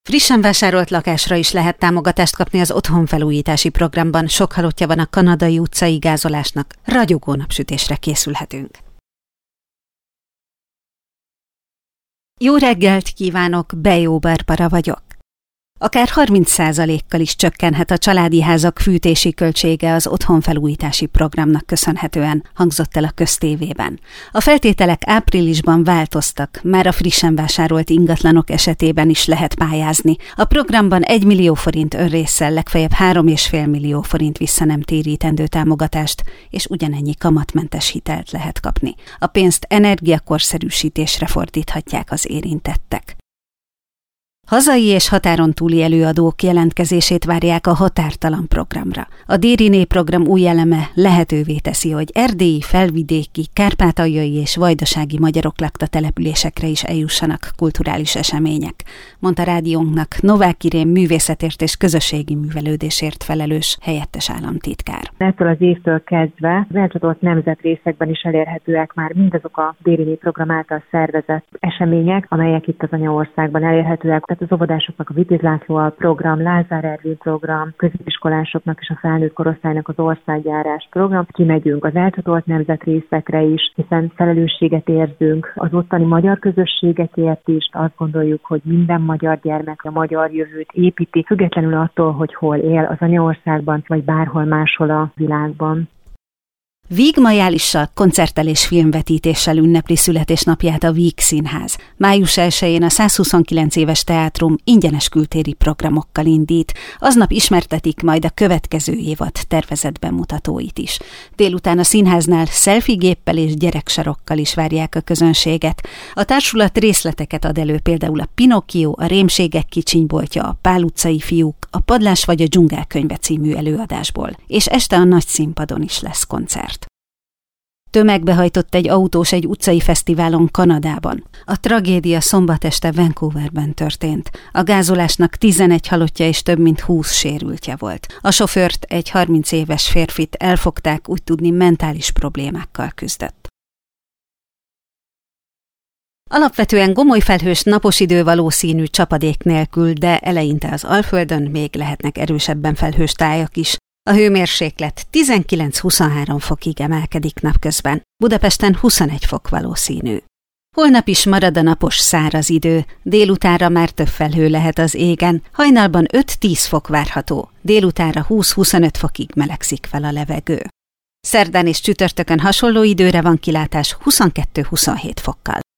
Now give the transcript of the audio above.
Frissen vásárolt lakásra is lehet támogatást kapni az otthonfelújítási programban. Sok halottja van a kanadai utcai gázolásnak. Ragyogó napsütésre készülhetünk. Jó reggelt kívánok, Bejó Barbara vagyok. Akár 30%-kal is csökkenhet a családi házak fűtési költsége az otthonfelújítási programnak köszönhetően, hangzott el a köztévében. A feltételek áprilisban változtak, már a frissen vásárolt ingatlanok esetében is lehet pályázni. A programban 1 millió forint önrésszel legfeljebb 3,5 millió forint visszanemtérítendő támogatást, és ugyanennyi kamatmentes hitelt lehet kapni. A pénzt energiakorszerűsítésre fordíthatják az érintettek. Hazai és határon túli előadók jelentkezését várják a határtalan programra. A Dériné program új eleme lehetővé teszi, hogy erdélyi, felvidéki, kárpátaljai és vajdasági magyarok lakta településekre is eljussanak kulturális események, mondta rádiónknak Novák Irén művészetért és közösségi művelődésért felelős helyettes államtitkár. Ettől az évtől kezdve az elcsatolt nemzetrészekben is elérhetőek már mindazok a Dériné program által szervezett események, amelyek itt az anyaországban elérhetőek. Tehát az óvodásoknak a Vitéz László program, Lázár Ervin program, középiskolásoknak és a felnőtt korosztálynak az országjárás program. Kimegyünk az elcsatolt nemzetrészekre is, hiszen felelősséget érzünk az ottani magyar közösségekért is. Azt gondoljuk, hogy minden magyar gyermek a magyar jövőt építi, függetlenül attól, hogy hol él az anyaországban, vagy bárhol máshol a világban. Víg Majálissal koncerttel és filmvetítéssel ünnepli születésnapját a Víg Színház. Május 1-én a 129 éves teátrum ingyenes kültéri programokkal indít. Aznap ismertetik majd a következő évad tervezett bemutatóit is. Délután a színháznál selfie-géppel és gyereksarokkal is várják a közönséget. A társulat részleteket ad elő, például a Pinokkió, a Rémségek kicsinyboltja, a Pál utcai fiúk, a Padlás vagy a Dzsungel könyve című előadásból. És este a nagy színpadon is lesz koncert. Tömegbe hajtott egy autós egy utcai fesztiválon Kanadában. A tragédia szombat este Vancouverben történt. A gázolásnak 11 halottja és több mint 20 sérültje volt. A sofőrt, egy 30 éves férfit elfogták, úgy tudni mentális problémákkal küzdött. Alapvetően gomoly felhős napos idő valószínű csapadék nélkül, de eleinte az Alföldön még lehetnek erősebben felhős tájak is. A hőmérséklet 19-23 fokig emelkedik napközben, Budapesten 21 fok valószínű. Holnap is marad a napos száraz idő, délutánra már több felhő lehet az égen, hajnalban 5-10 fok várható, délutánra 20-25 fokig melegszik fel a levegő. Szerdán és csütörtökön hasonló időre van kilátás 22-27 fokkal.